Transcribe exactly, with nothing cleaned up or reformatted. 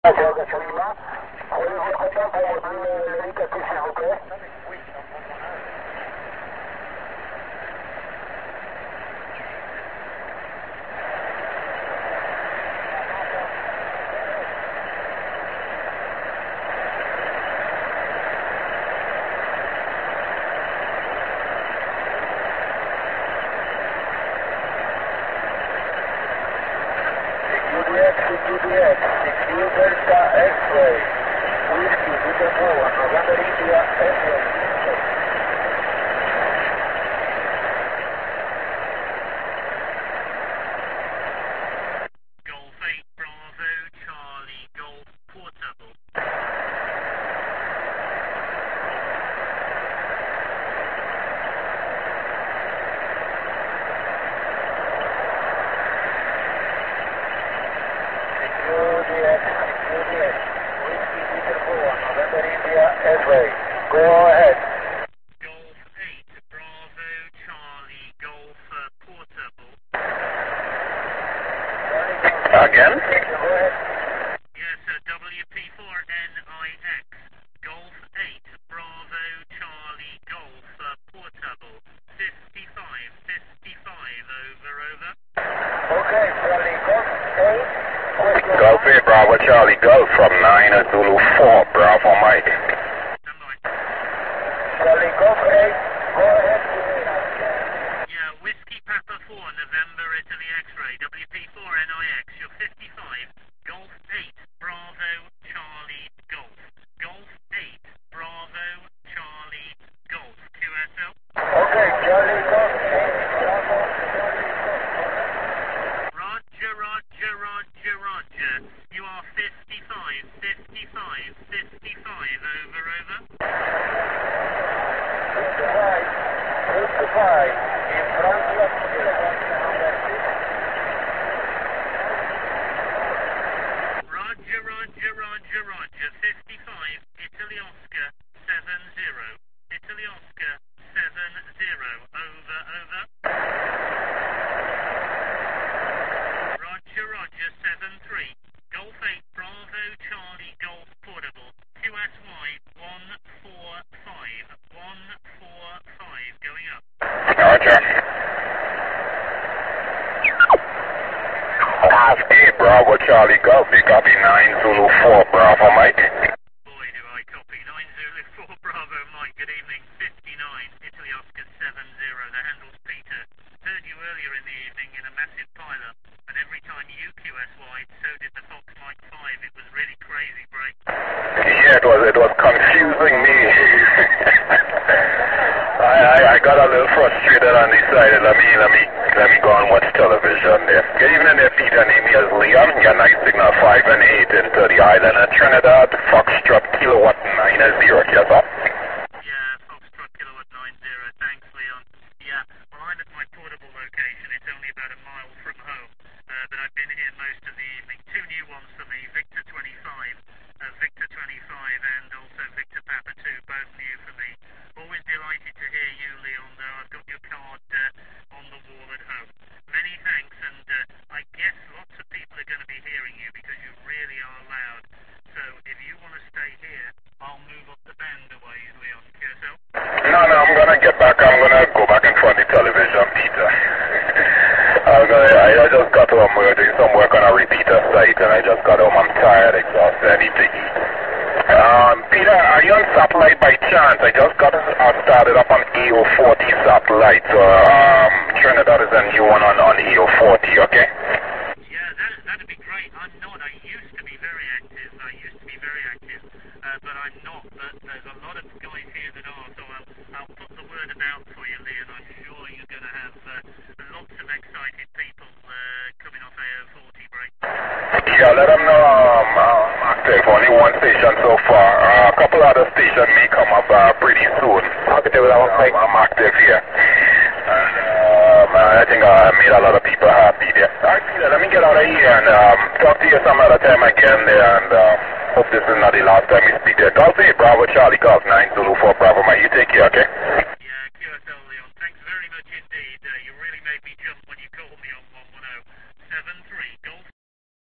D'accord, absolument. Prenez votre temps pour me donner l'indicatif, s'il vous plaît. Oui. C Q D X, C Q D X, C Q Delta X-Ray, Whiskey, Peter Boa, November India, X-Ray. Golf eight Bravo Charlie Golf Portable. C Q D X, C Q D X, Whiskey, Peter Boa, November India, X-Ray. Go ahead. Golf eight Bravo Charlie Golf uh, Portable. Again? Go ahead. Yes, uh, W P four N I X. Golf eight Bravo Charlie Golf uh, Portable. fifty-five, fifty-five, over, over. Okay, Charlie, Golf eight. Question Golf eight Bravo Charlie Golf from nine Zulu four Bravo Mike. Stand by. Charlie, Golf eight. Go ahead. Yeah, Whiskey Papa four November Italy X-Ray. W P four N I X. You're fifty-five. Golf eight Bravo Charlie Golf. Golf eight Bravo Charlie Golf. Q S L. Okay, Charlie, Golf eight. Bravo. Roger, Roger, Roger, Roger. You are fifty-five, fifty-five, fifty-five, over, over. fifty-five. fifty-five. In front of Roger, Roger, Roger, Roger. fifty-five, Italy Oscar, seven zero. Italy Oscar, seven zero. Over, over. Roger, Roger, seven three. Golf eight, Bravo, Charlie, Golf Portable. Q S Y, one four five. one four five, going up. Roger. Golf eight Bravo Charlie Golf. You copy nine Zulu four Bravo Mike. Boy, do I copy. nine Zulu four Bravo, Mike, good evening. fifty-nine, Italy Oscar, seven zero. The handle's Peter. Heard you earlier in the evening in a massive pileup, and every time you Q S Y'd, so did the Fox Mike five. It was really crazy, break. Yeah, it was it was confusing me. I, I I got a little frustrated and decided let me let me let me go and watch television there. Good evening there, Peter. Name is Leon. Your night signal five and eight into the island of Trinidad. Foxtrot kilowatt nine zero. Yes, sir. Yeah, Foxtrot kilowatt nine zero. Thanks, Leon. Yeah, well, I'm at my portable location. It's only about a mile from home, uh, but I've been here most of the evening. Two new ones for me, Victor twenty-five, uh, Victor twenty-five, and also Victor Papa two, both new for me. Always delighted to hear you, Leon, though. I've got your card uh, on the wall at home. Many thanks, and uh, I guess lots of people are going to be hearing you because you really are loud. So if you want to stay here, I'll move up the band away, Leon. Q S L? No, no, I'm gonna get back. I'm gonna go back in front of the television, Peter. I'm gonna, I, I just got home. We're doing some work on a repeater site, and I just got home. I'm tired, exhausted. I need to eat. Um, Peter, are you on satellite by chance? I just got uh, started up on A O forty satellite. So, um, Trinidad is a new one on, on A O forty, okay? Yeah, that, that'd be great. I'm not. I used to be very active. I used to be very active, uh, but I'm not. But there's a lot of guys here that are, so I'll, I'll put the word about for you, Leon. I'm sure you're going to have uh, lots of excited people uh, coming off A O forty break. Yeah, let them know um, I'm active. Only one station so far. Uh, a couple other stations may come up uh, pretty soon. Active with that one, Um, I'm active here. And um, I think I made a lot of people happy there. Alright, Peter, let me get out of here and um, talk to you some other time again there. And uh, hope this is not the last time we speak there. Golf eight Bravo Charlie Golf nine Zulu four Bravo. Man, you take care, okay?